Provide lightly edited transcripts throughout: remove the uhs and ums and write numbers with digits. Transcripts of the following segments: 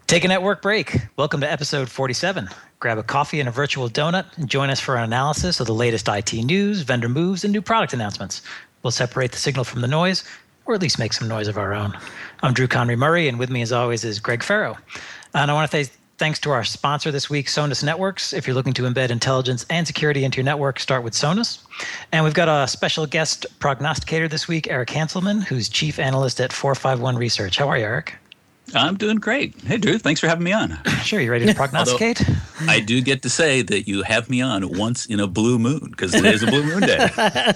Take a network break. Welcome to episode 47. Grab a coffee and a virtual donut and join us for an analysis of the latest IT news, vendor moves, and new product announcements. We'll separate the signal from the noise, or at least make some noise of our own. I'm Drew Conry Murray, and with me as always is Greg Farrow. And I want to say thanks to our sponsor this week, Sonus Networks. If you're looking to embed intelligence and security into your network, start with Sonus. And we've got a special guest prognosticator this week, Eric Hanselman, who's chief analyst at 451 Research. How are you, Eric? I'm doing great. Hey, Drew, thanks for having me on. Sure, you ready to prognosticate? I do get to say that you have me on once in a blue moon, because today's a blue moon day.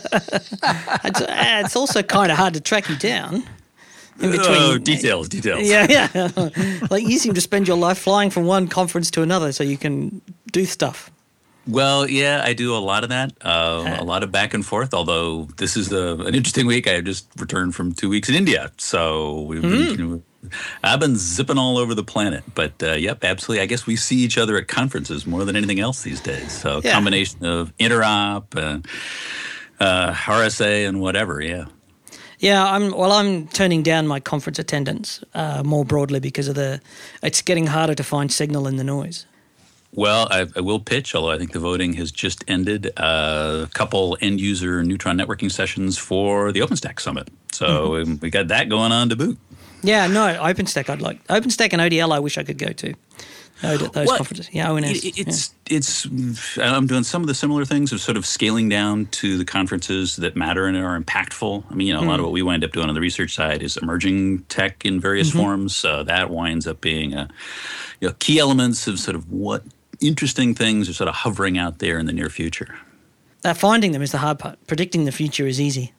It's also kind of hard to track you down. Details. Yeah. Like you seem to spend your life flying from one conference to another so you can do stuff. Well, yeah, I do a lot of that, a lot of back and forth, although this is an interesting week. I just returned from 2 weeks in India, so I've been zipping all over the planet. But, yep, absolutely. I guess we see each other at conferences more than anything else these days. So a combination of interop, RSA, and whatever, yeah. Yeah, I'm turning down my conference attendance more broadly because of it's getting harder to find signal in the noise. Well, I will pitch, although I think the voting has just ended, a couple end-user neutron networking sessions for the OpenStack Summit. So we got that going on to boot. Yeah, no, OpenStack I'd like. OpenStack and ODL I wish I could go to. Those conferences. Yeah, ONS. I'm doing some of the similar things of sort of scaling down to the conferences that matter and are impactful. I mean, a lot of what we wind up doing on the research side is emerging tech in various forms. So that winds up being key elements of sort of what interesting things are sort of hovering out there in the near future. Finding them is the hard part. Predicting the future is easy.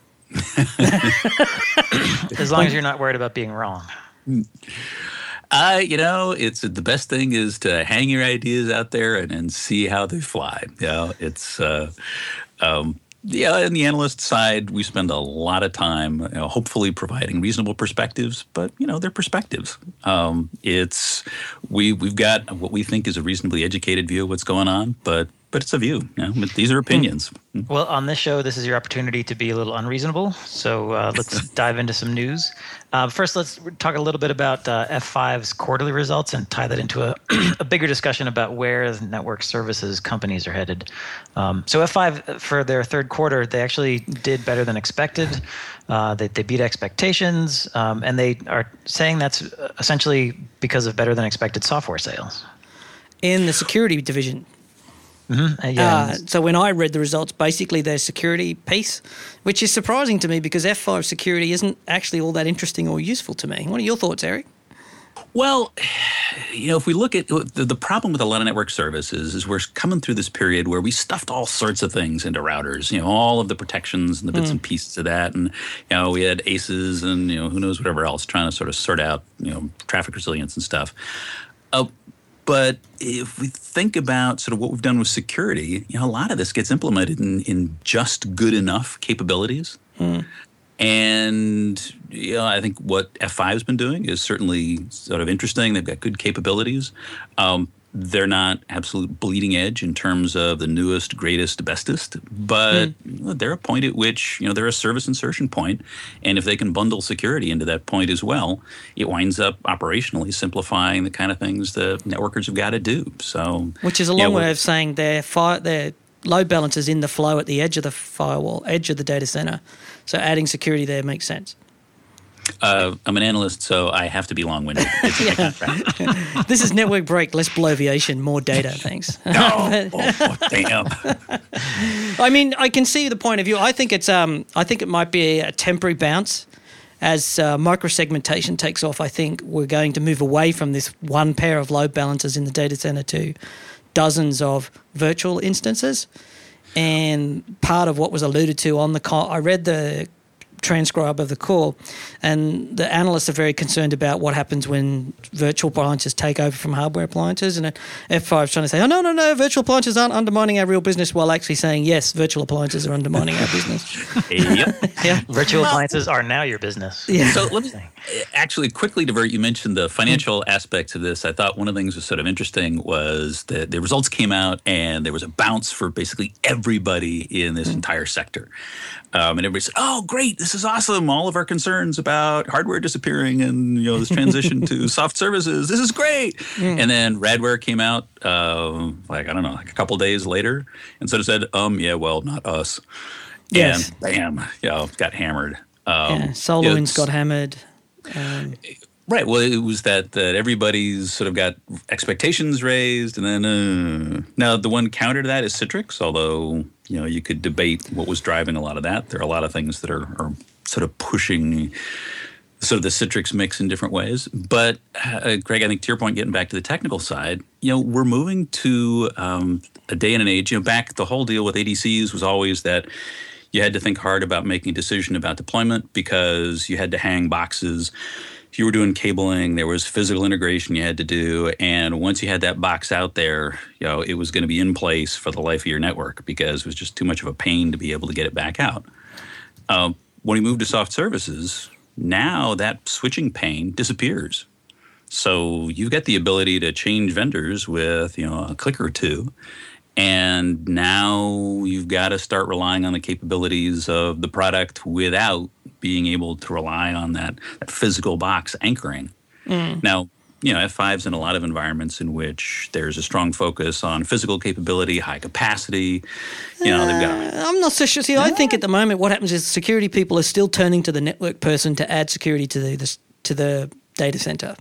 As long as you're not worried about being wrong. It's the best thing is to hang your ideas out there and see how they fly. It's in the analyst side, we spend a lot of time, hopefully providing reasonable perspectives, but they're perspectives. We've got what we think is a reasonably educated view of what's going on, but it's a view. These are opinions. Well, on this show, this is your opportunity to be a little unreasonable. So let's dive into some news. First, let's talk a little bit about F5's quarterly results and tie that into a bigger discussion about where the network services companies are headed. So F5, for their third quarter, they actually did better than expected. They beat expectations, and they are saying that's essentially because of better than expected software sales. In the security division. So when I read the results, basically their security piece, which is surprising to me because F5 security isn't actually all that interesting or useful to me. What are your thoughts, Eric? Well, if we look at the problem with a lot of network services is we're coming through this period where we stuffed all sorts of things into routers, all of the protections and the bits and pieces of that. And, we had ACEs and, who knows, whatever else, trying to sort of sort out, traffic resilience and stuff. But if we think about sort of what we've done with security, a lot of this gets implemented in just good enough capabilities. And, I think what F5 has been doing is certainly sort of interesting. They've got good capabilities. They're not absolute bleeding edge in terms of the newest, greatest, bestest, but they're a point at which, they're a service insertion point. And if they can bundle security into that point as well, it winds up operationally simplifying the kind of things the networkers have got to do. So, which is a long way of saying their load balancers in the flow at the edge of the firewall, edge of the data center. So adding security there makes sense. I'm an analyst, so I have to be long-winded. This is Network Break, less bloviation, more data, thanks. Damn. I mean, I can see the point of view. I think it might be a temporary bounce. As microsegmentation takes off, I think we're going to move away from this one pair of load balancers in the data center to dozens of virtual instances. And part of what was alluded to on the call, I read the transcribe of the call, and the analysts are very concerned about what happens when virtual appliances take over from hardware appliances. And F5 is trying to say, no, virtual appliances aren't undermining our real business, while actually saying, yes, virtual appliances are undermining our business. Yep. Virtual appliances are now your business. Yeah. So let me actually quickly divert. You mentioned the financial aspects of this. I thought one of the things that was sort of interesting was that the results came out and there was a bounce for basically everybody in this entire sector. And everybody said, oh, great, this this is awesome. All of our concerns about hardware disappearing and this transition to soft services, this is great. And then Radware came out like a couple days later and sort of said, yeah, well, not us. Yes. And bam, got hammered. SolarWinds got hammered. Right. Well, it was that everybody's sort of got expectations raised, and then now the one counter to that is Citrix. Although you could debate what was driving a lot of that. There are a lot of things that are sort of pushing sort of the Citrix mix in different ways. But Greg, I think to your point, getting back to the technical side, we're moving to a day and an age. Back the whole deal with ADCs was always that you had to think hard about making a decision about deployment because you had to hang boxes. If you were doing cabling, there was physical integration you had to do. And once you had that box out there, it was going to be in place for the life of your network because it was just too much of a pain to be able to get it back out. When we move to soft services, now that switching pain disappears. So you've got the ability to change vendors with, a click or two. And now you've got to start relying on the capabilities of the product without being able to rely on that physical box anchoring. Now, F5's in a lot of environments in which there's a strong focus on physical capability, high capacity. They've got. I'm not so sure. See, I think at the moment what happens is security people are still turning to the network person to add security to the data center.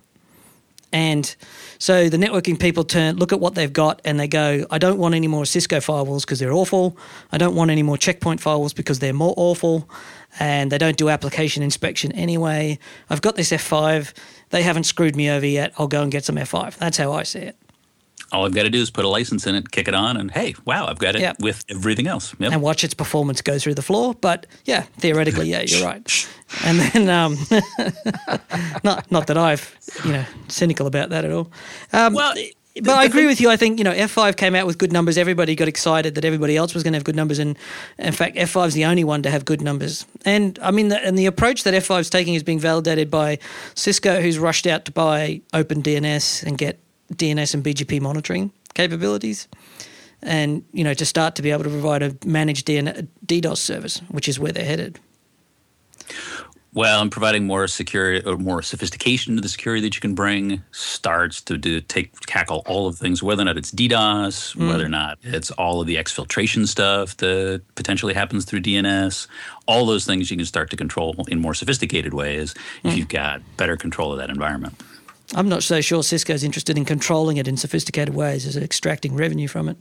And so the networking people look at what they've got and they go, I don't want any more Cisco firewalls because they're awful. I don't want any more checkpoint firewalls because they're more awful. And they don't do application inspection anyway. I've got this F5. They haven't screwed me over yet. I'll go and get some F5. That's how I see it. All I've got to do is put a license in it, kick it on, and hey, wow, I've got it with everything else. Yep. And watch its performance go through the floor. But yeah, theoretically, yeah, you're right. And then, not that I've, cynical about that at all. But I agree with you. I think, F5 came out with good numbers. Everybody got excited that everybody else was going to have good numbers. And in fact, F5's the only one to have good numbers. And I mean, the approach that F5's taking is being validated by Cisco, who's rushed out to buy OpenDNS and get DNS and BGP monitoring capabilities, and to start to be able to provide a managed DDoS service, which is where they're headed. Well, and providing more security or more sophistication to the security that you can bring starts to tackle all of the things, whether or not it's DDoS, whether or not it's all of the exfiltration stuff that potentially happens through DNS. All those things you can start to control in more sophisticated ways if you've got better control of that environment. I'm not so sure Cisco's interested in controlling it in sophisticated ways as extracting revenue from it.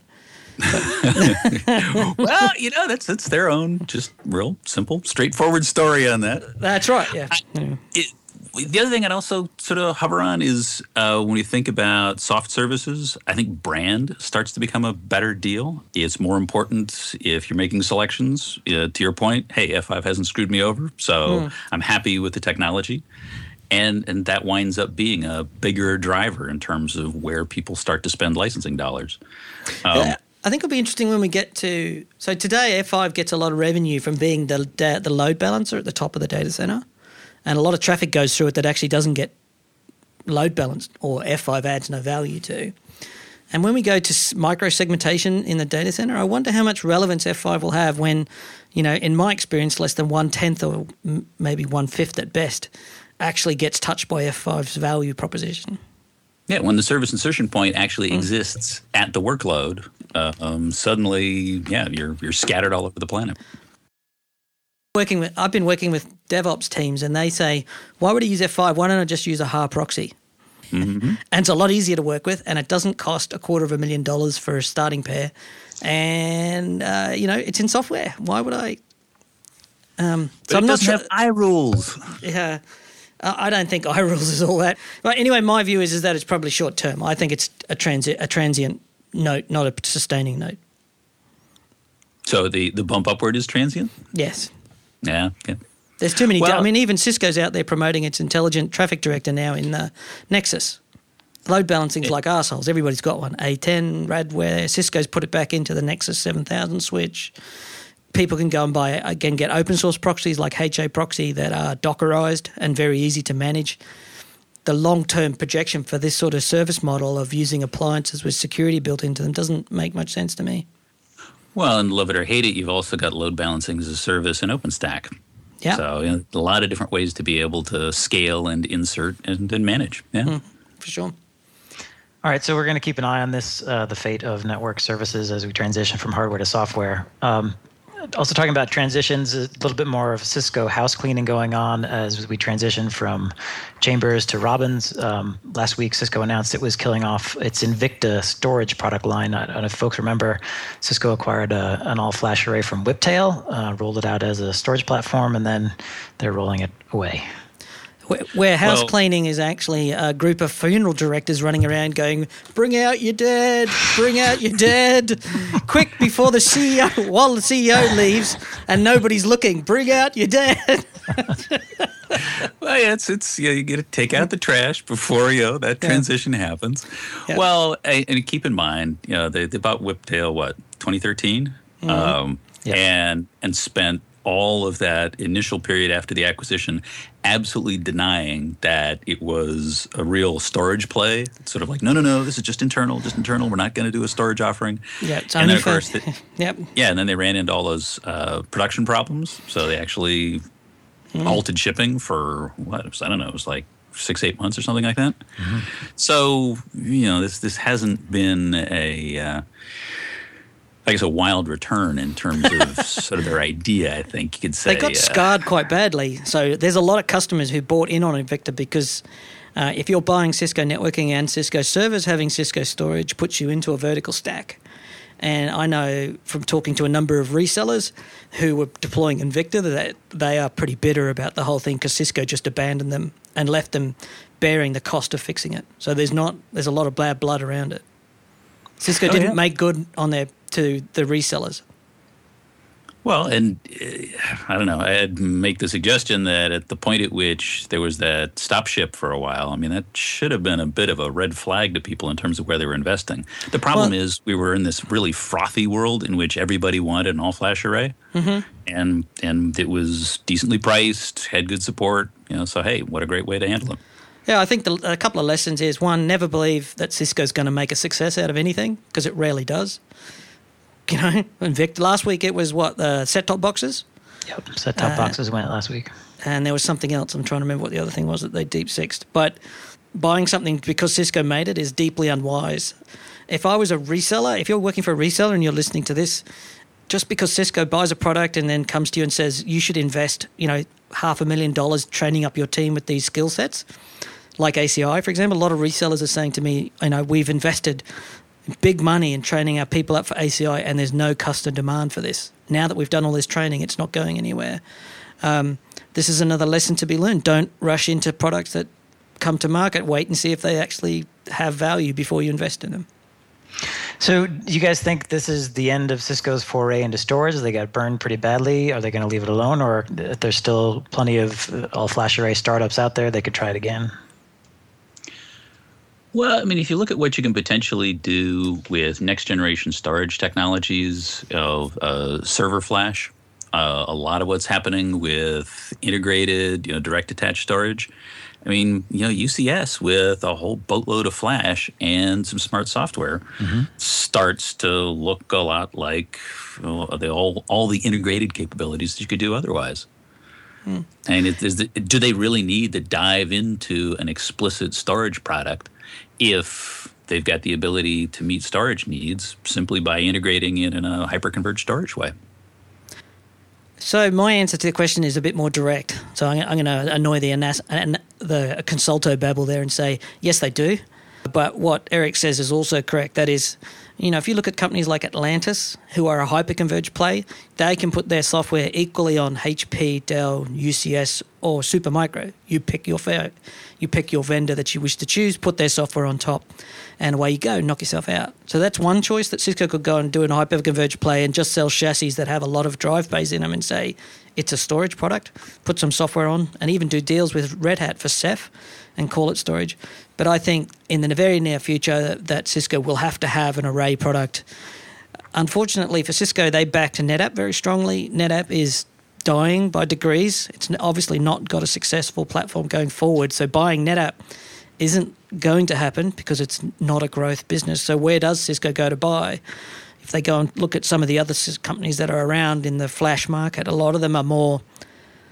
Well, that's their own just real simple, straightforward story on that. That's right, yeah. The other thing I'd also sort of hover on is when you think about soft services, I think brand starts to become a better deal. It's more important if you're making selections. To your point, hey, F5 hasn't screwed me over, so I'm happy with the technology. And that winds up being a bigger driver in terms of where people start to spend licensing dollars. I think it'll be interesting when we get to – so today F5 gets a lot of revenue from being the load balancer at the top of the data center, and a lot of traffic goes through it that actually doesn't get load balanced or F5 adds no value to. And when we go to micro-segmentation in the data center, I wonder how much relevance F5 will have when, in my experience, less than 1/10 or maybe 1/5 at best – actually gets touched by F5's value proposition. Yeah, when the service insertion point actually exists at the workload, suddenly, you're scattered all over the planet. I've been working with DevOps teams, and they say, "Why would I use F5? Why don't I just use a HA proxy?" And it's a lot easier to work with, and it doesn't cost $250,000 for a starting pair, and it's in software. Why would I? So I'm not sure. Have iRules. Yeah. I don't think iRules is all that. But anyway, my view is that it's probably short term. I think it's a transient note, not a sustaining note. So the bump upward is transient? Yes. Yeah. Okay. There's too many. Even Cisco's out there promoting its intelligent traffic director now in Nexus. Load balancing's like arseholes. Everybody's got one. A10, Radware, Cisco's put it back into the Nexus 7000 switch. People can go and get open source proxies like HA proxy that are Dockerized and very easy to manage. The long-term projection for this sort of service model of using appliances with security built into them doesn't make much sense to me. Well, and love it or hate it, you've also got load balancing as a service in OpenStack. Yeah. So a lot of different ways to be able to scale and insert and manage. Yeah, for sure. All right, so we're going to keep an eye on this, the fate of network services as we transition from hardware to software. Also talking about transitions, a little bit more of Cisco house cleaning going on as we transition from Chambers to Robbins. Last week, Cisco announced it was killing off its Invicta storage product line. I don't know if folks remember, Cisco acquired an all-flash array from Whiptail, rolled it out as a storage platform, and then they're rolling it away. Where house cleaning is actually a group of funeral directors running around going, "Bring out your dead, bring out your dead, quick before the CEO, while the CEO leaves and nobody's looking, bring out your dead." Well, yeah, it's you get to take out the trash before that transition happens. Yeah. Well, and keep in mind, they bought Whiptail 2013, and spent all of that initial period after the acquisition absolutely denying that it was a real storage play. It's sort of like, no, this is just internal. We're not going to do a storage offering. Yeah, it's and only then, of course, yep. Yeah, and then they ran into all those production problems. So they actually halted shipping for it was like 6-8 months or something like that. Mm-hmm. So, this hasn't been a wild return in terms of sort of their idea, I think you could say. They got scarred quite badly. So there's a lot of customers who bought in on Invicta because if you're buying Cisco networking and Cisco servers, having Cisco storage puts you into a vertical stack. And I know from talking to a number of resellers who were deploying Invicta that they are pretty bitter about the whole thing because Cisco just abandoned them and left them bearing the cost of fixing it. So there's a lot of bad blood around it. Cisco didn't make good on to the resellers. Well, and I don't know, I'd make the suggestion that at the point at which there was that stop ship for a while, that should have been a bit of a red flag to people in terms of where they were investing. The problem is we were in this really frothy world in which everybody wanted an all-flash array, and it was decently priced, had good support, so hey, what a great way to handle it. Yeah, I think a couple of lessons is, one, never believe that Cisco's going to make a success out of anything because it rarely does. Invicta, last week it was the set-top boxes? Yep, set-top boxes went last week. And there was something else. I'm trying to remember what the other thing was that they deep-sixed. But buying something because Cisco made it is deeply unwise. If I was a reseller, if you're working for a reseller and you're listening to this, just because Cisco buys a product and then comes to you and says you should invest, $500,000 training up your team with these skill sets, like ACI, for example, a lot of resellers are saying to me, we've invested big money in training our people up for ACI and there's no customer demand for this. Now that we've done all this training, it's not going anywhere. This is another lesson to be learned. Don't rush into products that come to market. Wait and see if they actually have value before you invest in them. So do you guys think this is the end of Cisco's foray into storage? They got burned pretty badly. Are they going to leave it alone? Or there's still plenty of all-flash array startups out there, they could try it again? Well, if you look at what you can potentially do with next-generation storage technologies, server flash, a lot of what's happening with integrated, direct-attached storage. UCS with a whole boatload of flash and some smart software starts to look a lot like all the integrated capabilities that you could do otherwise. And do they really need to dive into an explicit storage product if they've got the ability to meet storage needs simply by integrating it in a hyperconverged storage way? So my answer to the question is a bit more direct. So I'm going to annoy the consulto babble there and say, yes, they do. But what Eric says is also correct. That is, if you look at companies like Atlantis, who are a hyperconverged play, they can put their software equally on HP, Dell, UCS, or Supermicro. You pick your vendor that you wish to choose, put their software on top, and away you go, knock yourself out. So that's one choice that Cisco could go and do a hyperconverged play and just sell chassis that have a lot of drive bays in them and say it's a storage product, put some software on, and even do deals with Red Hat for Ceph and call it storage. But I think in the very near future that Cisco will have to have an array product. Unfortunately for Cisco, they backed NetApp very strongly. NetApp is dying by degrees. It's obviously not got a successful platform going forward. So buying NetApp isn't going to happen because it's not a growth business. So where does Cisco go to buy? If they go and look at some of the other companies that are around in the flash market, a lot of them are more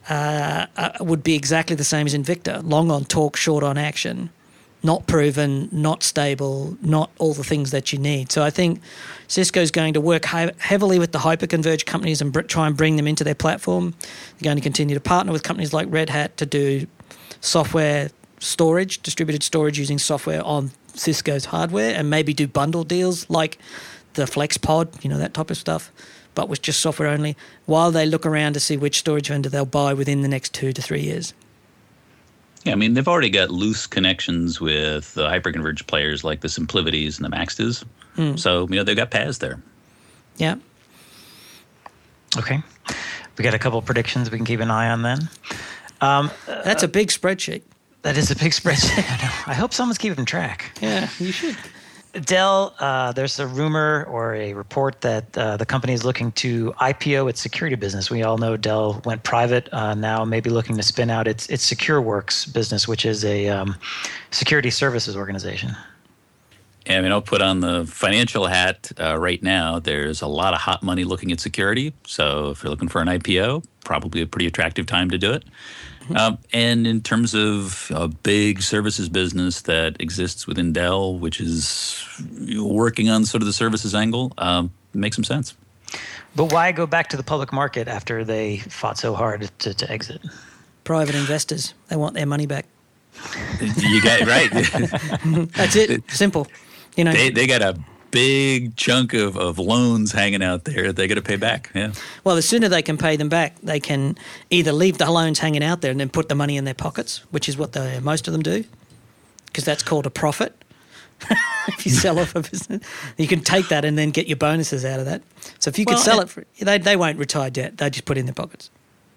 would be exactly the same as Invicta. Long on talk, short on action. Not proven, not stable, not all the things that you need. So I think Cisco's going to work heavily with the hyperconverged companies and try and bring them into their platform. They're going to continue to partner with companies like Red Hat to do software storage, distributed storage using software on Cisco's hardware, and maybe do bundle deals like the FlexPod, that type of stuff, but with just software only, while they look around to see which storage vendor they'll buy within the next 2 to 3 years. Yeah, I mean, they've already got loose connections with the hyperconverged players like the SimpliVitys and the Maxtas. So, they've got paths there. Yeah. Okay. We got a couple of predictions we can keep an eye on then. That's a big spreadsheet. That is a big spreadsheet. I hope someone's keeping track. Yeah, you should. Dell, there's a rumor or a report that the company is looking to IPO its security business. We all know Dell went private, now maybe looking to spin out its SecureWorks business, which is a security services organization. I mean, I'll put on the financial hat right now. There's a lot of hot money looking at security. So if you're looking for an IPO, probably a pretty attractive time to do it. And in terms of a big services business that exists within Dell, which is working on sort of the services angle, makes some sense. But why go back to the public market after they fought so hard to exit? Private investors, they want their money back. You got it right. That's it. Simple. They got a big chunk of loans hanging out there they got to pay back. Yeah. Well, the sooner they can pay them back, they can either leave the loans hanging out there and then put the money in their pockets, which is what most of them do, because that's called a profit. If you sell off a business, you can take that and then get your bonuses out of that. So if you could sell it, they won't retire debt. They just put it in their pockets.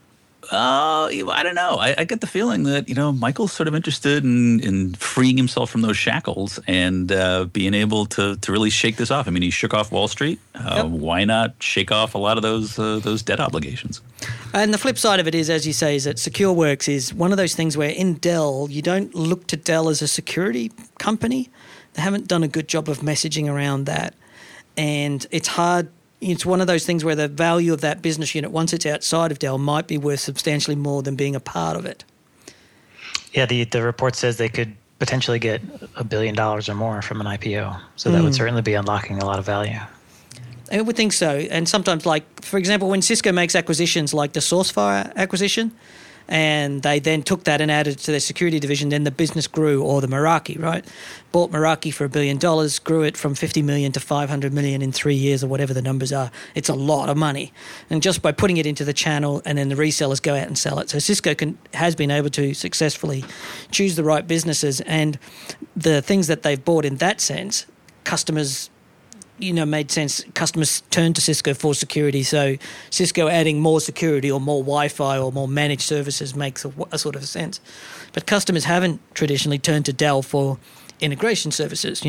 I don't know. I get the feeling that, Michael's sort of interested in freeing himself from those shackles and being able to really shake this off. I mean, he shook off Wall Street. Why not shake off a lot of those debt obligations? And the flip side of it is, as you say, is that SecureWorks is one of those things where in Dell, you don't look to Dell as a security company. They haven't done a good job of messaging around that. And it's hard. It's one of those things where the value of that business unit, once it's outside of Dell, might be worth substantially more than being a part of it. Yeah, the report says they could potentially get $1 billion or more from an IPO. So that would certainly be unlocking a lot of value. I would think so. And sometimes, like, for example, when Cisco makes acquisitions like the SourceFire acquisition, and they then took that and added it to their security division, then the business grew, or the Meraki, right? Bought Meraki for $1 billion, grew it from $50 million to $500 million in 3 years, or whatever the numbers are. It's a lot of money. And just by putting it into the channel, and then the resellers go out and sell it. So Cisco has been able to successfully choose the right businesses, and the things that they've bought in that sense, customers made sense. Customers turn to Cisco for security. So Cisco adding more security or more Wi-Fi or more managed services makes a sort of sense. But customers haven't traditionally turned to Dell for integration services,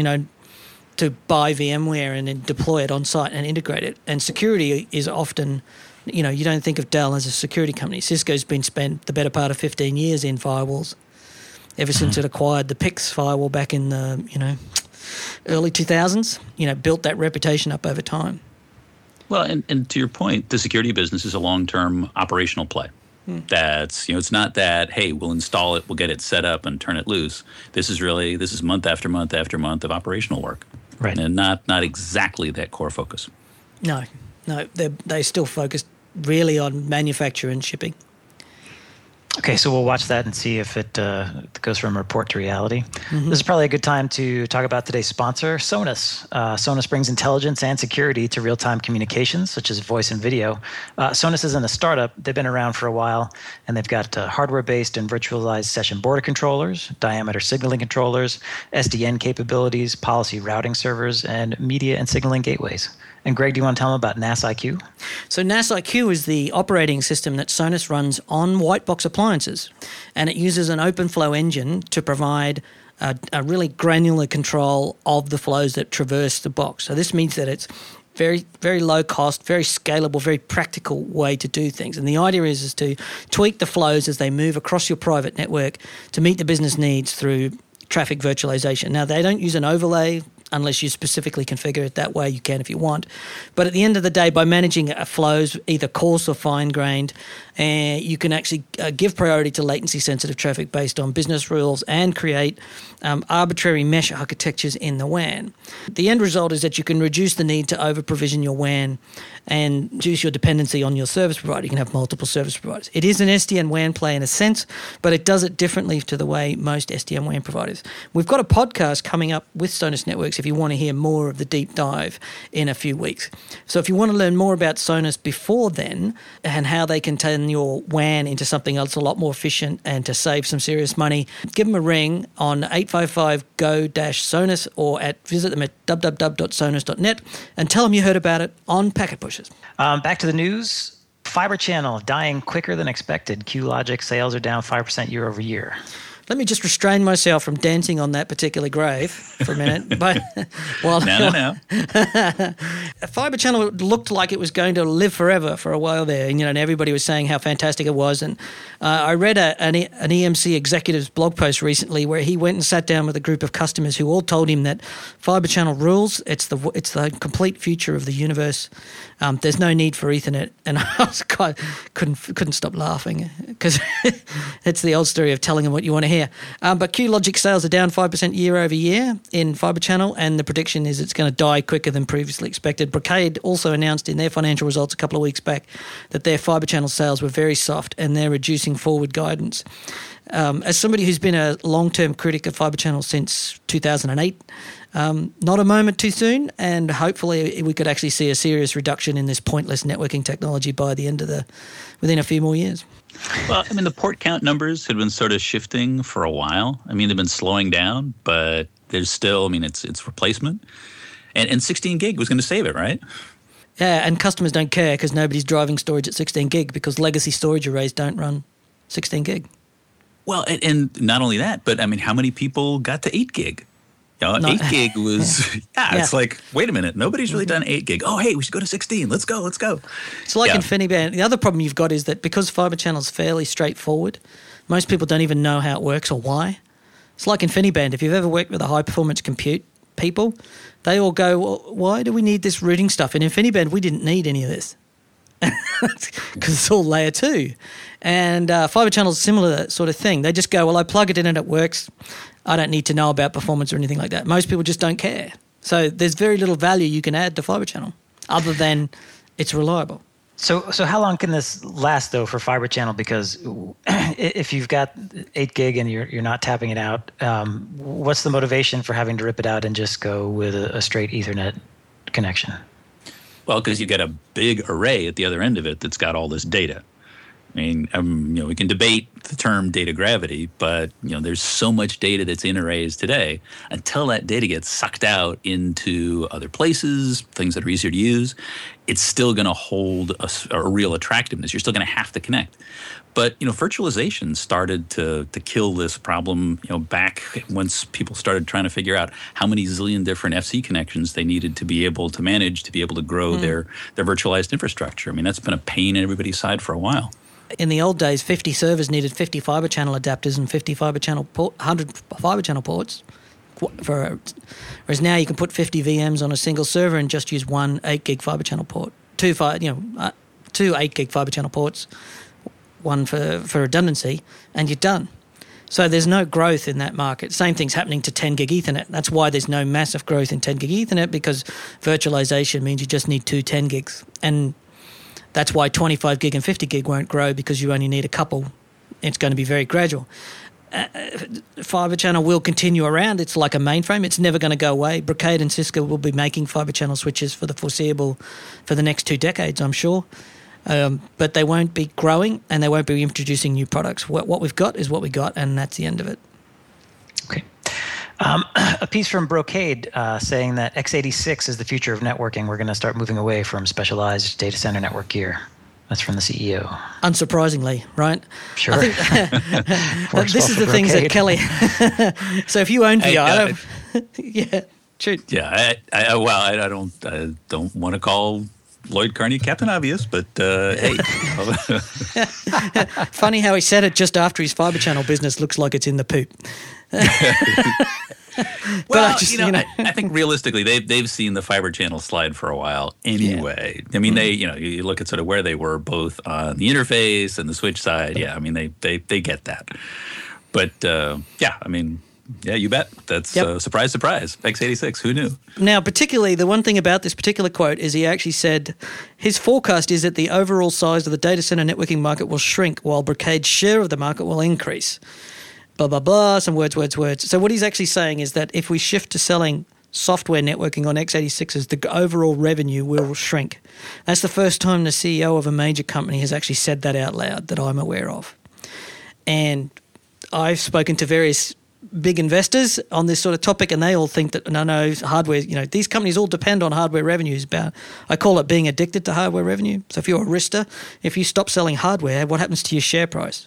to buy VMware and then deploy it on site and integrate it. And security is often, you don't think of Dell as a security company. Cisco's been spent the better part of 15 years in firewalls, ever since it acquired the PIX firewall back in the, early 2000s, built that reputation up over time. Well, and to your point, the security business is a long-term operational play. That's, it's not that, hey, we'll install it, we'll get it set up and turn it loose. This is month after month after month of operational work. Right. And not exactly that core focus. No, they're still focused really on manufacture and shipping. Okay, so we'll watch that and see if it goes from report to reality. This is probably a good time to talk about today's sponsor, Sonos. Sonos brings intelligence and security to real-time communications, such as voice and video. Sonos isn't a startup. They've been around for a while, and they've got hardware-based and virtualized session border controllers, diameter signaling controllers, SDN capabilities, policy routing servers, and media and signaling gateways. And Greg, do you want to tell them about NAS IQ? So NAS IQ is the operating system that Sonos runs on white box appliances, and it uses an OpenFlow engine to provide a really granular control of the flows that traverse the box. So this means that it's very, very low cost, very scalable, very practical way to do things. And the idea is to tweak the flows as they move across your private network to meet the business needs through traffic virtualization. Now, they don't use an overlay unless you specifically configure it that way. You can if you want. But at the end of the day, by managing flows, either coarse or fine-grained, you can actually give priority to latency-sensitive traffic based on business rules and create arbitrary mesh architectures in the WAN. The end result is that you can reduce the need to over-provision your WAN and reduce your dependency on your service provider. You can have multiple service providers. It is an SDN WAN play in a sense, but it does it differently to the way most SDN WAN providers. We've got a podcast coming up with Sonus Networks if you want to hear more of the deep dive in a few weeks. So if you want to learn more about Sonus before then and how they can turn your WAN into something else a lot more efficient and to save some serious money, give them a ring on 855-GO-SONUS or visit them at www.sonus.net and tell them you heard about it on Packet Pushers. Back to the news. Fiber Channel dying quicker than expected. QLogic sales are down 5% year over year. Let me just restrain myself from dancing on that particular grave for a minute. But No. Fibre Channel looked like it was going to live forever for a while there, and everybody was saying how fantastic it was. And I read an EMC executive's blog post recently where he went and sat down with a group of customers who all told him that Fibre Channel rules. It's the complete future of the universe. There's no need for Ethernet, and I was couldn't stop laughing because it's the old story of telling them what you want to hear. But QLogic sales are down 5% year over year in Fibre Channel, and the prediction is it's going to die quicker than previously expected. Brocade also announced in their financial results a couple of weeks back that their Fibre Channel sales were very soft, and they're reducing forward guidance. As somebody who's been a long-term critic of Fibre Channel since 2008, not a moment too soon, and hopefully we could actually see a serious reduction in this pointless networking technology by the end of within a few more years. Well, I mean, the port count numbers had been sort of shifting for a while. I mean, they've been slowing down, but there's still, I mean, it's replacement. And 16 gig was going to save it, right? Yeah, and customers don't care because nobody's driving storage at 16 gig because legacy storage arrays don't run 16 gig. Well, and not only that, but I mean, how many people got to 8 gig? 8 gig was, it's like, wait a minute, nobody's really done 8 gig. Oh, hey, we should go to 16. Let's go. It's like InfiniBand. The other problem you've got is that because Fibre Channel's fairly straightforward, most people don't even know how it works or why. It's like InfiniBand. If you've ever worked with a high-performance compute people, they all go, well, why do we need this routing stuff? In InfiniBand, we didn't need any of this because it's all layer 2. And Fibre Channel's similar sort of thing. They just go, well, I plug it in and it works. I don't need to know about performance or anything like that. Most people just don't care. So there's very little value you can add to Fibre Channel other than it's reliable. So how long can this last, though, for Fibre Channel? Because if you've got 8 gig and you're not tapping it out, what's the motivation for having to rip it out and just go with a straight Ethernet connection? Well, because you get a big array at the other end of it that's got all this data. I mean, we can debate the term data gravity, but there's so much data that's in arrays today. Until that data gets sucked out into other places, things that are easier to use, it's still going to hold a real attractiveness. You're still going to have to connect. But virtualization started to kill this problem. Back once people started trying to figure out how many zillion different FC connections they needed to be able to manage to be able to grow their virtualized infrastructure. I mean, that's been a pain in everybody's side for a while. In the old days, 50 servers needed 50 Fibre Channel adapters and 50 100 Fibre Channel ports. Whereas now you can put 50 VMs on a single server and just use one 8 gig Fibre Channel port, two 8 gig Fibre Channel ports, one for redundancy, and you're done. So there's no growth in that market. Same thing's happening to 10 gig Ethernet. That's why there's no massive growth in 10 gig Ethernet, because virtualization means you just need 2 10 gigs. And that's why 25 gig and 50 gig won't grow, because you only need a couple. It's going to be very gradual. Fibre Channel will continue around. It's like a mainframe. It's never going to go away. Brocade and Cisco will be making Fibre Channel switches for the next 2 decades, I'm sure. But they won't be growing and they won't be introducing new products. What we've got is what we got, and that's the end of it. Okay. A piece from Brocade saying that x86 is the future of networking. We're going to start moving away from specialized data center network gear. That's from the CEO. Unsurprisingly, right? Sure. I think this is the things that Kelly. So if you own VI, yeah, true. Yeah, I don't want to call Lloyd Carney Captain Obvious, but hey. Funny how he said it just after his Fibre Channel business looks like it's in the poop. Well, I think realistically, they've seen the fiber channel slide for a while anyway. Yeah. I mean, you look at sort of where they were both on the interface and the switch side. Yeah, I mean, they get that. But yeah, you bet. That's surprise, surprise. x86, who knew? Now, particularly, the one thing about this particular quote is he actually said his forecast is that the overall size of the data center networking market will shrink while Brocade's share of the market will increase. Blah, blah, blah, some words. So what he's actually saying is that if we shift to selling software networking on x86s, the overall revenue will shrink. That's the first time the CEO of a major company has actually said that out loud that I'm aware of. And I've spoken to various big investors on this sort of topic, and they all think that no, hardware, these companies all depend on hardware revenues. I call it being addicted to hardware revenue. So if you're a Arista, if you stop selling hardware, what happens to your share price?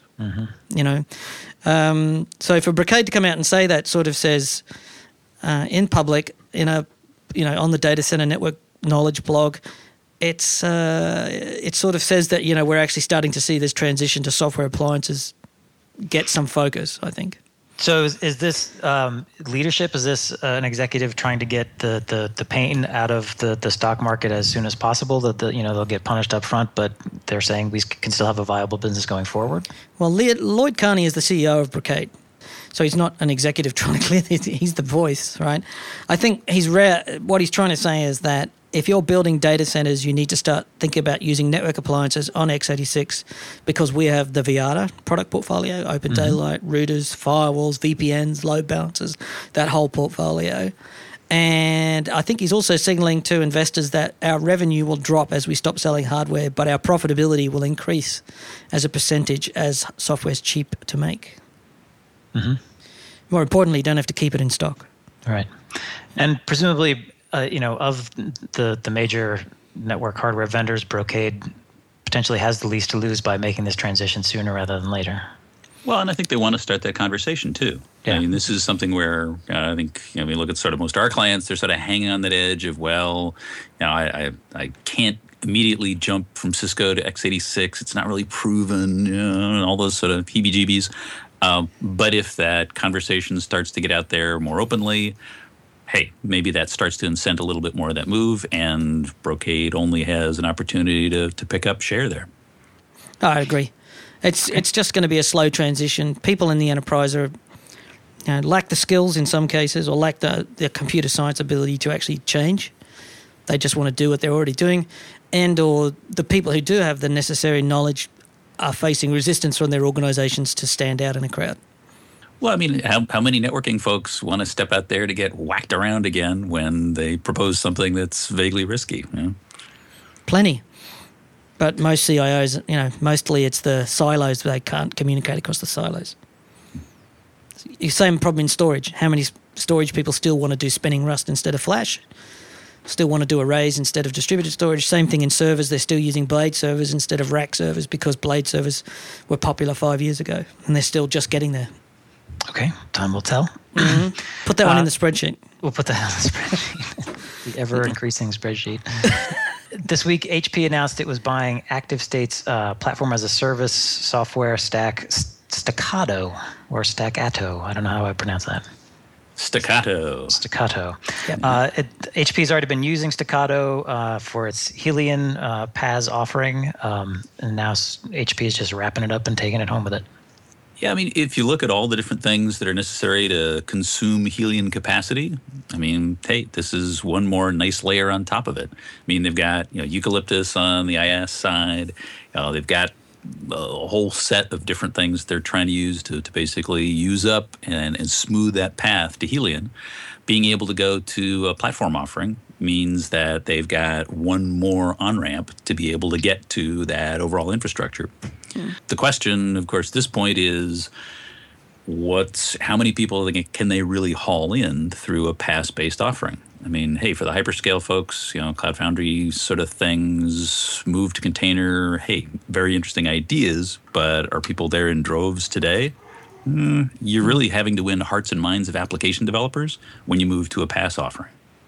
Mm-hmm. So for Brocade to come out and say that sort of says in public, on the data center network knowledge blog, it sort of says that we're actually starting to see this transition to software appliances get some focus, I think. So is this leadership? Is this an executive trying to get the pain out of the stock market as soon as possible? That they'll get punished up front, but they're saying we can still have a viable business going forward? Well, Lloyd Carney is the CEO of Brocade, so he's not an executive trying to clear this. He's the voice, right? I think what he's trying to say is that if you're building data centers, you need to start thinking about using network appliances on x86 because we have the Viata product portfolio, Open Daylight, routers, firewalls, VPNs, load balancers, that whole portfolio. And I think he's also signaling to investors that our revenue will drop as we stop selling hardware, but our profitability will increase as a percentage as software's cheap to make. Mm-hmm. More importantly, you don't have to keep it in stock. Right. And presumably, of the major network hardware vendors, Brocade potentially has the least to lose by making this transition sooner rather than later. Well, and I think they want to start that conversation too. Yeah. I mean, this is something where I think we look at sort of most of our clients; they're sort of hanging on that edge of I can't immediately jump from Cisco to x86. It's not really proven, and all those sort of heebie-jeebies. But if that conversation starts to get out there more openly, hey, maybe that starts to incent a little bit more of that move, and Brocade only has an opportunity to pick up share there. I agree. It's just going to be a slow transition. People in the enterprise lack the skills in some cases, or lack the computer science ability to actually change. They just want to do what they're already doing, or the people who do have the necessary knowledge are facing resistance from their organizations to stand out in a crowd. Well, I mean, how many networking folks want to step out there to get whacked around again when they propose something that's vaguely risky? Plenty. But most CIOs, mostly it's the silos. They can't communicate across the silos. Same problem in storage. How many storage people still want to do spinning Rust instead of Flash? Still want to do arrays instead of distributed storage. Same thing in servers. They're still using Blade servers instead of rack servers because Blade servers were popular 5 years ago, and they're still just getting there. Okay, time will tell. Mm-hmm. Put that one in the spreadsheet. We'll put that on the spreadsheet. The ever-increasing spreadsheet. This week, HP announced it was buying ActiveState's platform-as-a-service software stack, Staccato, or Staccato. I don't know how I pronounce that. Staccato. Yep. HP's already been using Staccato for its Helion PaaS offering, and now HP is just wrapping it up and taking it home with it. Yeah, I mean, if you look at all the different things that are necessary to consume Helion capacity, I mean, hey, this is one more nice layer on top of it. I mean, they've got Eucalyptus on the IaaS side. They've got a whole set of different things they're trying to use to basically use up and smooth that path to Helion. Being able to go to a platform offering means that they've got one more on-ramp to be able to get to that overall infrastructure. The question, of course, at this point is how many people can they really haul in through a PaaS-based offering? I mean, hey, for the hyperscale folks, Cloud Foundry sort of things, move to container, hey, very interesting ideas, but are people there in droves today? You're really having to win hearts and minds of application developers when you move to a PaaS offering.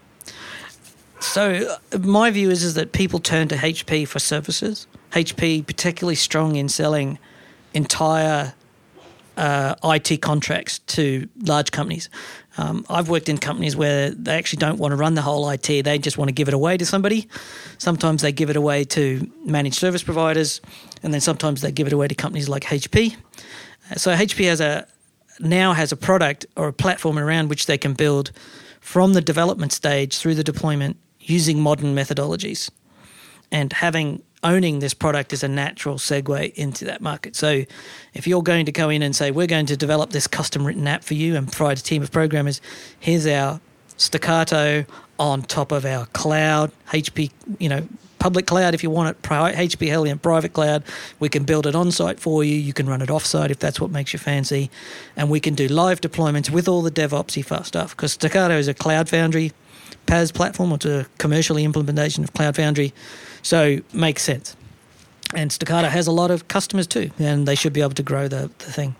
So my view is that people turn to HP for services. HP particularly strong in selling entire IT contracts to large companies. I've worked in companies where they actually don't want to run the whole IT. They just want to give it away to somebody. Sometimes they give it away to managed service providers, and then sometimes they give it away to companies like HP. So HP now has a product or a platform around which they can build from the development stage through the deployment using modern methodologies. And owning this product is a natural segue into that market. So if you're going to go in and say, we're going to develop this custom written app for you and provide a team of programmers, here's our Stackato on top of our cloud, HP, public cloud if you want it, HP Helium private cloud. We can build it on-site for you. You can run it off-site if that's what makes you fancy. And we can do live deployments with all the DevOpsy stuff, because Stackato is a Cloud Foundry PaaS platform, or it's a commercial implementation of Cloud Foundry. So makes sense. And Stackato has a lot of customers too, and they should be able to grow the thing.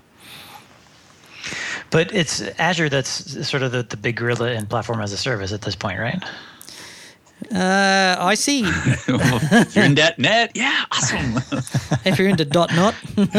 But it's Azure that's sort of the big gorilla in platform as a service at this point, right? I see. If you're in .NET, yeah, awesome. If you're into .NET.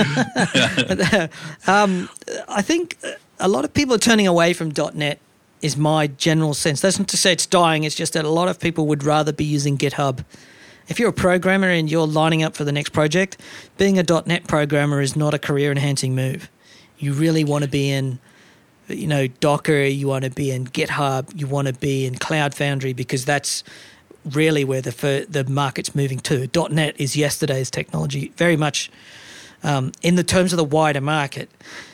I think a lot of people are turning away from .NET is my general sense. That's not to say it's dying, it's just that a lot of people would rather be using GitHub. If you're a programmer and you're lining up for the next project, being a .NET programmer is not a career-enhancing move. You really want to be in, Docker, you want to be in GitHub, you want to be in Cloud Foundry, because that's really where the market's moving to. .NET is yesterday's technology, very much in the terms of the wider market.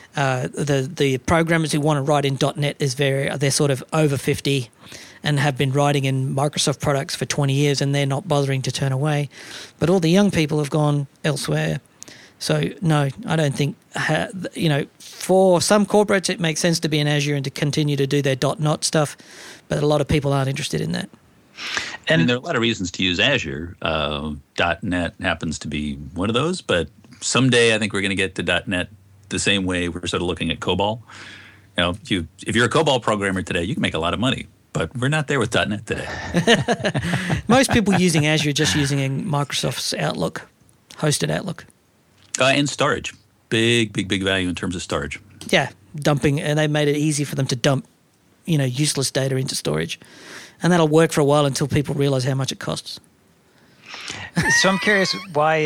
The programmers who want to write in .NET they're sort of over 50 and have been writing in Microsoft products for 20 years, and they're not bothering to turn away. But all the young people have gone elsewhere. So, no, I don't think, for some corporates it makes sense to be in Azure and to continue to do their .NET stuff, but a lot of people aren't interested in that. And there are a lot of reasons to use Azure. .NET happens to be one of those, but someday I think we're going to get to .NET the same way we're sort of looking at COBOL. If you're a COBOL programmer today, you can make a lot of money. But we're not there with .NET today. Most people using Azure are just using Microsoft's Outlook, hosted Outlook. And storage. Big value in terms of storage. Yeah, dumping, and they made it easy for them to dump, useless data into storage. And that'll work for a while until people realize how much it costs. So I'm curious why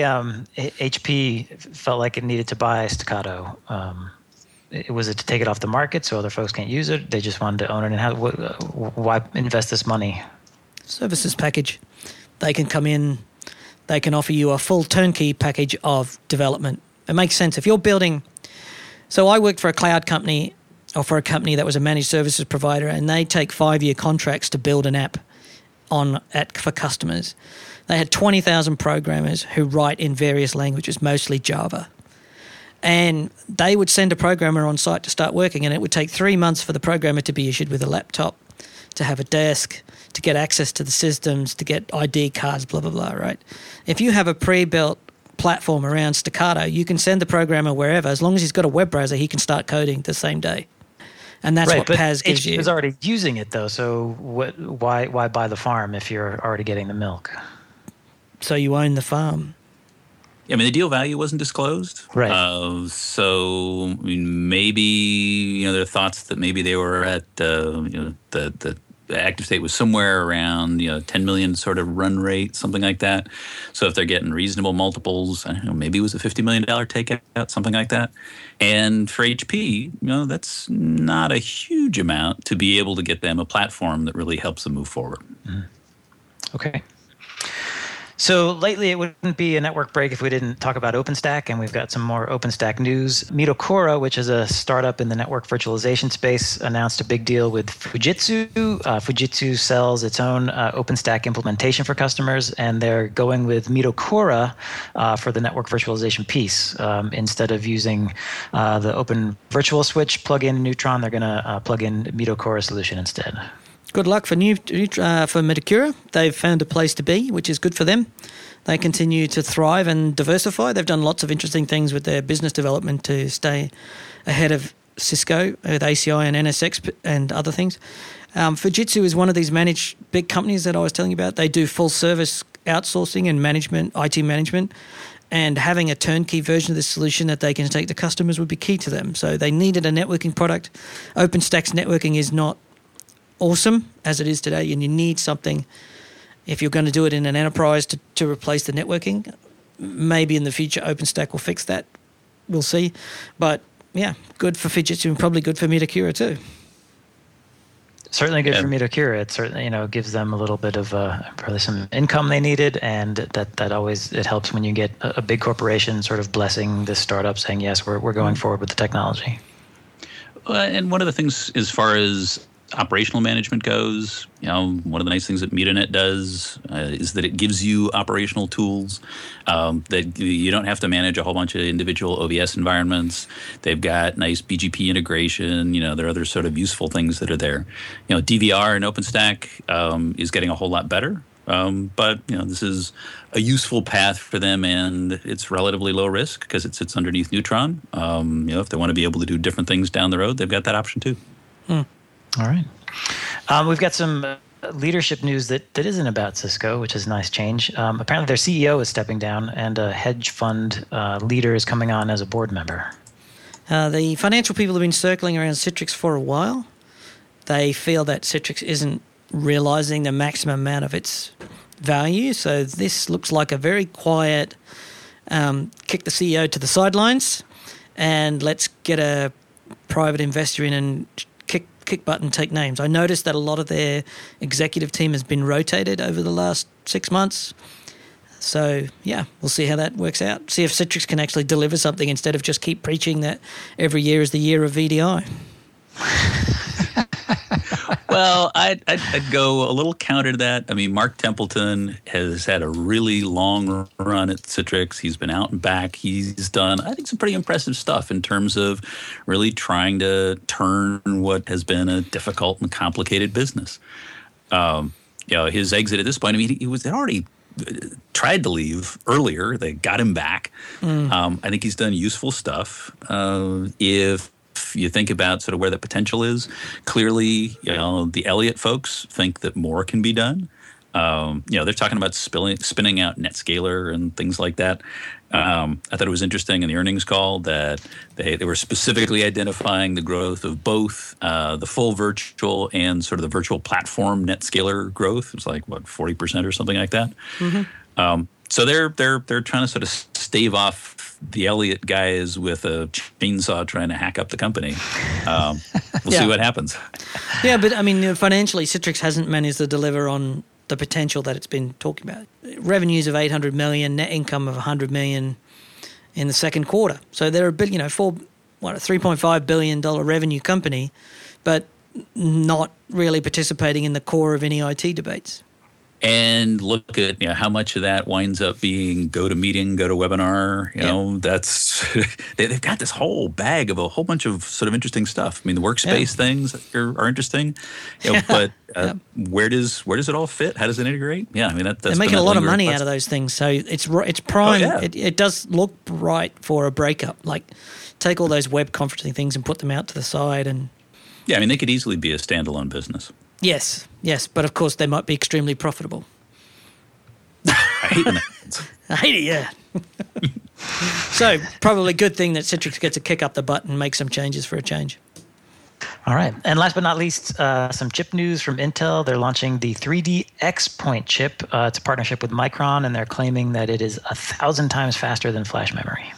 HP felt like it needed to buy Stackato. Was it to take it off the market so other folks can't use it? They just wanted to own it, and why invest this money? Services package. They can come in, they can offer you a full turnkey package of development. It makes sense. If you're building... So I worked for a cloud company, or for a company that was a managed services provider, and they take 5-year contracts to build an app for customers. They had 20,000 programmers who write in various languages, mostly Java. And they would send a programmer on site to start working, and it would take 3 months for the programmer to be issued with a laptop, to have a desk, to get access to the systems, to get ID cards, blah, blah, blah, right? If you have a pre-built platform around Stackato, you can send the programmer wherever. As long as he's got a web browser, he can start coding the same day. And that's what PaaS gives you. HP is already using it, though, so why buy the farm if you're already getting the milk? So you own the farm. I mean, the deal value wasn't disclosed. Right. So maybe, there are thoughts that maybe they were at, the active state was somewhere around, 10 million sort of run rate, something like that. So if they're getting reasonable multiples, I don't know, maybe it was a $50 million takeout, something like that. And for HP, that's not a huge amount to be able to get them a platform that really helps them move forward. Mm-hmm. Okay. So lately, it wouldn't be a network break if we didn't talk about OpenStack, and we've got some more OpenStack news. Mitokura, which is a startup in the network virtualization space, announced a big deal with Fujitsu. Fujitsu sells its own OpenStack implementation for customers, and they're going with Mitokura for the network virtualization piece. Instead of using the Open Virtual Switch plugin Neutron, they're going to plug in Mitokura solution instead. Good luck for Mitokura. They've found a place to be, which is good for them. They continue to thrive and diversify. They've done lots of interesting things with their business development to stay ahead of Cisco with ACI and NSX and other things. Fujitsu is one of these managed big companies that I was telling you about. They do full service outsourcing and management, IT management. And having a turnkey version of this solution that they can take to customers would be key to them. So they needed a networking product. OpenStack's networking is not awesome as it is today, and you need something if you're going to do it in an enterprise to replace the networking. Maybe in the future OpenStack will fix that. We'll see. But yeah, good for Fujitsu and probably good for Metacura too. Certainly good for Metacura. It certainly, gives them a little bit of probably some income they needed, and that always it helps when you get a big corporation sort of blessing this startup, saying yes, we're going forward with the technology. And one of the things as far as operational management goes, one of the nice things that MetaNet does is that it gives you operational tools that you don't have to manage a whole bunch of individual OVS environments. They've got nice BGP integration. There are other sort of useful things that are there. DVR and OpenStack is getting a whole lot better. But this is a useful path for them, and it's relatively low risk because it sits underneath Neutron. If they want to be able to do different things down the road, they've got that option too. All right. We've got some leadership news that isn't about Cisco, which is a nice change. Apparently their CEO is stepping down, and a hedge fund leader is coming on as a board member. The financial people have been circling around Citrix for a while. They feel that Citrix isn't realizing the maximum amount of its value. So this looks like a very quiet kick the CEO to the sidelines and let's get a private investor in and kick button, take names. I noticed that a lot of their executive team has been rotated over the last 6 months. So, yeah, we'll see how that works out. See if Citrix can actually deliver something instead of just keep preaching that every year is the year of VDI. Well, I'd go a little counter to that. I mean, Mark Templeton has had a really long run at Citrix. He's been out and back. He's done, I think, some pretty impressive stuff in terms of really trying to turn what has been a difficult and complicated business. His exit at this point, I mean, he had already tried to leave earlier. They got him back. I think he's done useful stuff. If you think about sort of where the potential is, clearly, the Elliott folks think that more can be done. They're talking about spinning out NetScaler and things like that. I thought it was interesting in the earnings call that they were specifically identifying the growth of both the full virtual and sort of the virtual platform NetScaler growth. It was like, 40% or something like that. Mm-hmm. So they're trying to sort of stave off the Elliott guys with a chainsaw trying to hack up the company. We'll see what happens. Yeah, but I mean, financially, Citrix hasn't managed to deliver on the potential that it's been talking about. Revenues of $800 million, net income of $100 million in the second quarter. So they're a $3.5 billion revenue company, but not really participating in the core of any IT debates. And look at how much of that winds up being GoToMeeting, GoToWebinar. That's they've got this whole bag of a whole bunch of sort of interesting stuff. I mean, the workspace things are interesting, but where does it all fit? How does it integrate? Yeah, I mean that's they're making a lot of money out of those things. So it's prime. Oh, yeah. It does look right for a breakup. Like take all those web conferencing things and put them out to the side and. Yeah, I mean they could easily be a standalone business. Yes, but of course they might be extremely profitable. I hate that. I hate it, yeah. So probably a good thing that Citrix gets a kick up the butt and make some changes for a change. All right. And last but not least, some chip news from Intel. They're launching the 3D X-Point chip. It's a partnership with Micron, and they're claiming that it is 1,000 times faster than flash memory.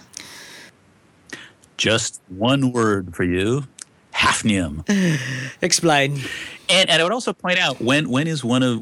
Just one word for you. Hafnium. Explain. And I would also point out when is one of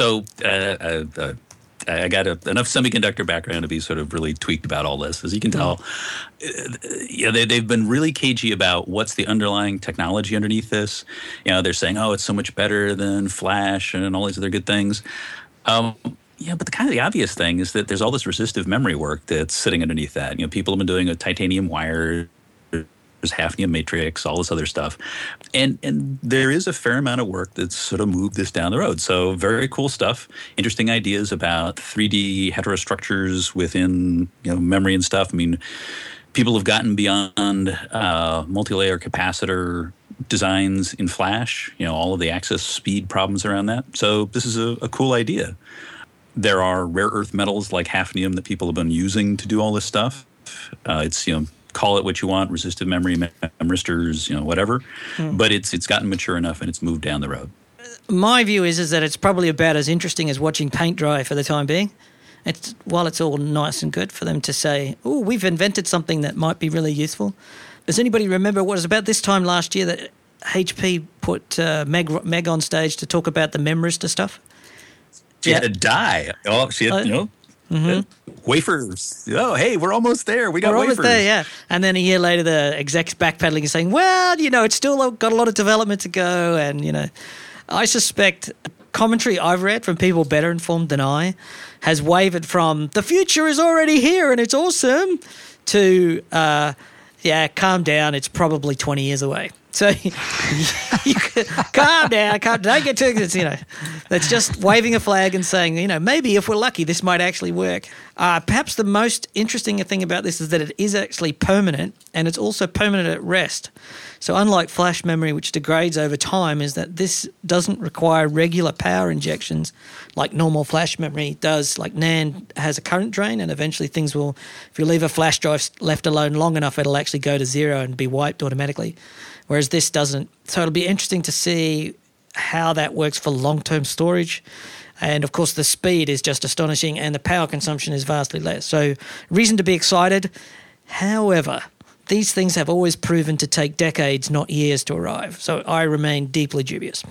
I got enough semiconductor background to be sort of really tweaked about all this, as you can tell. They've been really cagey about what's the underlying technology underneath this. They're saying, it's so much better than flash and all these other good things. But the obvious thing is that there's all this resistive memory work that's sitting underneath that. People have been doing a titanium wire. There's hafnium matrix, all this other stuff. And there is a fair amount of work that's sort of moved this down the road. So very cool stuff, interesting ideas about 3D heterostructures within memory and stuff. I mean, people have gotten beyond multi-layer capacitor designs in Flash, all of the access speed problems around that. So this is a cool idea. There are rare earth metals like hafnium that people have been using to do all this stuff. It's, call it what you want, resistive memory, memristors, whatever. But it's gotten mature enough and it's moved down the road. My view is that it's probably about as interesting as watching paint dry for the time being. While it's all nice and good for them to say, oh, we've invented something that might be really useful. Does anybody remember what was about this time last year that HP put Meg on stage to talk about the memristor stuff? She had a die. Oh, she had, wafers. Oh, hey, we're almost there. We got wafers. Almost there, yeah. And then a year later, the execs backpedaling and saying, well, it's still got a lot of development to go. And, I suspect commentary I've read from people better informed than I has wavered from the future is already here and it's awesome to, calm down. It's probably 20 years away. So you calm down, don't get too, that's just waving a flag and saying, maybe if we're lucky, this might actually work. Perhaps the most interesting thing about this is that it is actually permanent and it's also permanent at rest. So unlike flash memory, which degrades over time, is that this doesn't require regular power injections like normal flash memory does. Like NAND has a current drain and eventually things will, if you leave a flash drive left alone long enough, it'll actually go to zero and be wiped automatically. Whereas this doesn't. So it'll be interesting to see how that works for long-term storage. And, of course, the speed is just astonishing and the power consumption is vastly less. So reason to be excited. However, these things have always proven to take decades, not years, to arrive. So I remain deeply dubious.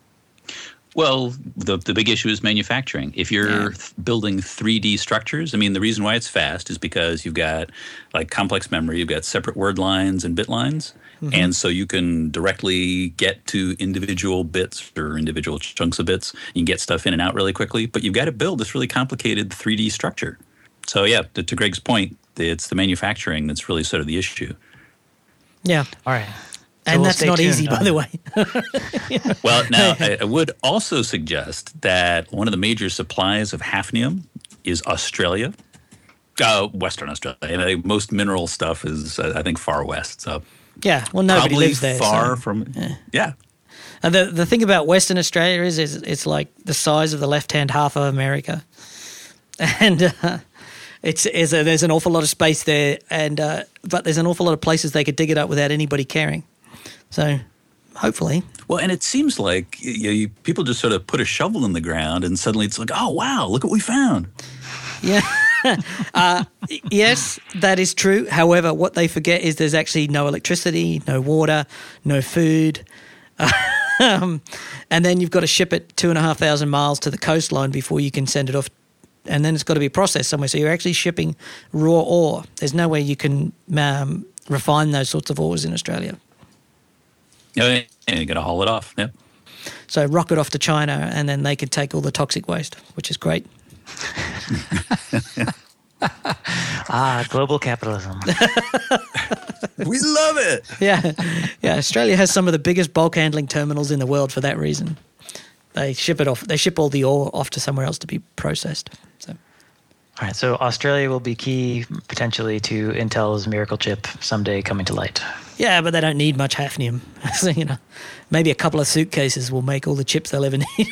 Well, the big issue is manufacturing. If you're building 3D structures, the reason why it's fast is because you've got like complex memory, you've got separate word lines and bit lines. And so you can directly get to individual bits or individual chunks of bits. You can get stuff in and out really quickly, but you've got to build this really complicated 3D structure. So yeah, to Greg's point, it's the manufacturing that's really sort of the issue. Yeah. All right. And that's not easy, by the way. Well, now, I would also suggest that one of the major supplies of hafnium is Australia, Western Australia. Most mineral stuff is, I think, far west. So yeah, well, nobody lives there. Far from, yeah. And the thing about Western Australia is it's like the size of the left-hand half of America. And there's an awful lot of space there, but there's an awful lot of places they could dig it up without anybody caring. So hopefully. Well, and it seems like people just sort of put a shovel in the ground and suddenly it's like, oh, wow, look what we found. Yeah. Yes, that is true. However, what they forget is there's actually no electricity, no water, no food. And then you've got to ship it 2,500 miles to the coastline before you can send it off. And then it's got to be processed somewhere. So you're actually shipping raw ore. There's no way you can refine those sorts of ores in Australia. Yeah, and you got to haul it off. Yeah. So rock it off to China, and then they can take all the toxic waste, which is great. Global capitalism. We love it. Yeah. Australia has some of the biggest bulk handling terminals in the world for that reason. They ship it off. They ship all the ore off to somewhere else to be processed. So. All right, so Australia will be key potentially to Intel's miracle chip someday coming to light. Yeah, but they don't need much hafnium. So, maybe a couple of suitcases will make all the chips they'll ever need.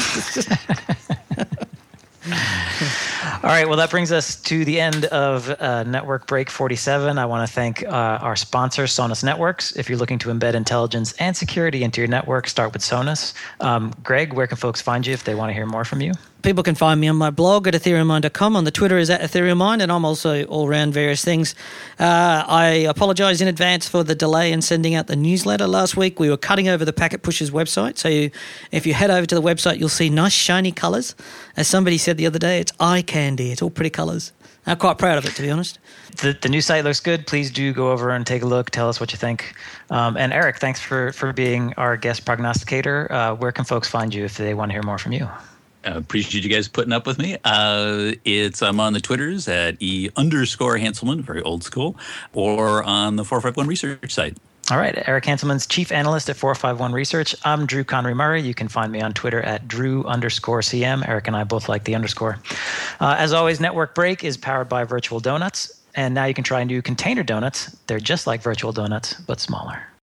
All right, well, that brings us to the end of Network Break 47. I want to thank our sponsor, Sonus Networks. If you're looking to embed intelligence and security into your network, start with Sonus. Greg, where can folks find you if they want to hear more from you? People can find me on my blog at ethereummind.com. On the Twitter is at ethereummind, and I'm also all around various things. I apologize in advance for the delay in sending out the newsletter. Last week we were cutting over the Packet Pushers website, so if you head over to the website, you'll see nice shiny colors. As somebody said the other day, it's eye candy. It's all pretty colors. I'm quite proud of it, to be honest. The new site looks good. Please do go over and take a look. Tell us what you think. And Eric, thanks for being our guest prognosticator. Where can folks find you if they want to hear more from you? Appreciate you guys putting up with me. I'm on the Twitters at _Hanselman, very old school, or on the 451 Research site. All right, Eric Hanselman's Chief Analyst at 451 Research. I'm Drew Conry Murray. You can find me on Twitter at Drew_CM. Eric and I both like the underscore. As always, Network Break is powered by Virtual Donuts, and now you can try new container donuts. They're just like Virtual Donuts, but smaller.